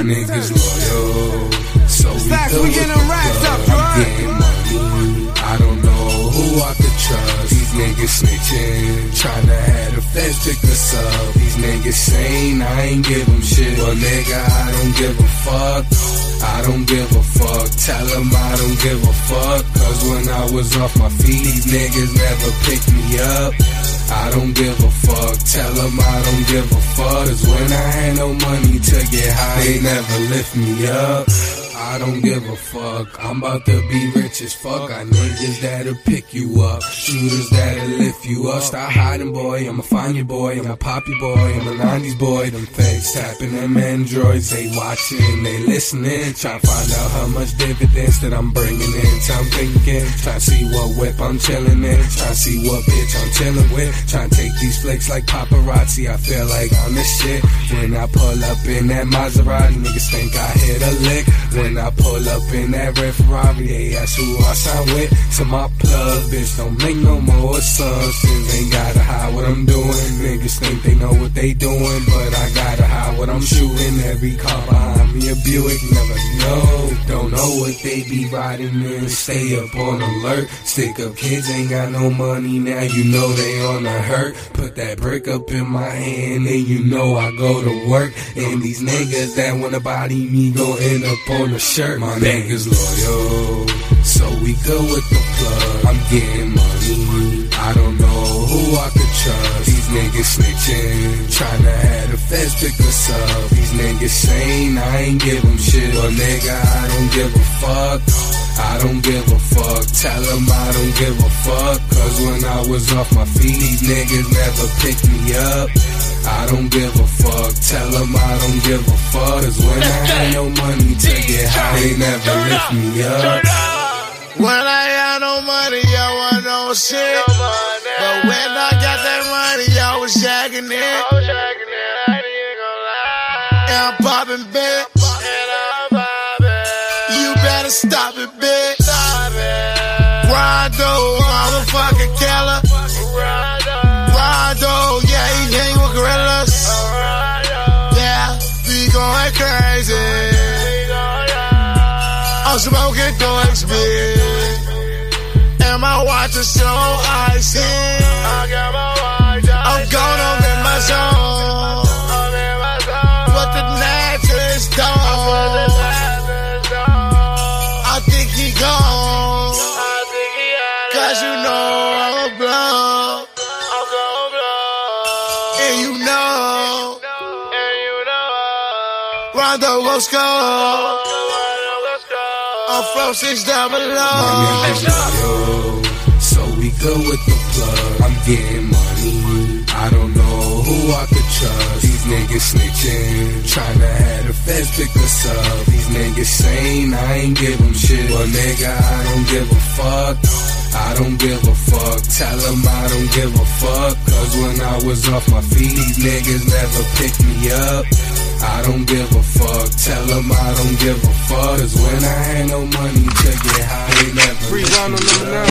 Niggas loyal, so we go with the plug. I'm getting money, I don't know who I could trust. These niggas snitching, tryna have the feds pick us up. These niggas saying I ain't give them shit. Well nigga, I don't give a fuck, I don't give a fuck. Tell them I don't give a fuck, cause when I was off my feet, these niggas never picked me up. I don't give a fuck, tell them I don't give a fuck, cause when I had no money to get high, they never lift me up. I don't give a fuck, I'm about to be rich as fuck. Got niggas that'll pick you up, shooters that'll lift you up. Stop hiding boy, I'ma find you boy, I'm a poppy boy, I'm a 90s boy. Them fakes tapping them androids, they watching, they listening. Try to find out how much dividends that I'm bringing in. So I'm thinking, try to see what whip I'm chilling in, try to see what bitch I'm chilling with. Try to take these flicks like paparazzi, I feel like I'm this shit. When I pull up in that Maserati, niggas think I hit a lick. When I pull up in that red Ferrari, they ask who I sign with. To my plug, bitch, don't make no more assumptions. Ain't gotta hide what I'm doing. Niggas think they know what they doing, but I gotta hide what I'm shooting. Every car behind me a Buick, never know. Don't know what they be riding in. Stay up on alert. Stick up kids ain't got no money now, you know they on the hurt. Put that brick up in my hand and you know I go to work. And these niggas that wanna body me gon' end up on the shirt. My niggas loyal, so we go with the plug. I'm getting money, I don't know who I could trust. These niggas snitching, tryna have the feds pick us up. These niggas saying I ain't give them shit. Well nigga, I don't give a fuck, I don't give a fuck. Tell them I don't give a fuck, cause when I was off my feet, these niggas never picked me up. I don't give a fuck, tell them I don't give a fuck, cause when I had no money to get high, they never lift me up. When I had no money, I want no shit. But when I got that money, I was shagging it. And I'm popping big. You better stop it, bitch. Rondo, I'm a fucking killer. Rondo, yeah, he hang with gorillas. Yeah, we going crazy. I'm smoking doors, bitch. And my watch is so icy. I'm gonna get my zone. But the mattress down. I think he gone. Cause you know I'm a blow. And you know. Rondo, let's go. I'm from 6 down below. My niggas loyal, so we go with the plug. I'm getting money, I don't know who I could trust. These niggas snitching, tryna have the feds pick us up. These niggas saying I ain't give them shit. Well nigga, I don't give a fuck, I don't give a fuck. Tell them I don't give a fuck, cause when I was off my feet, these niggas never picked me up. I don't give a fuck, tell them I don't give a fuck, cause when I had no money to get high, they never free round on them now.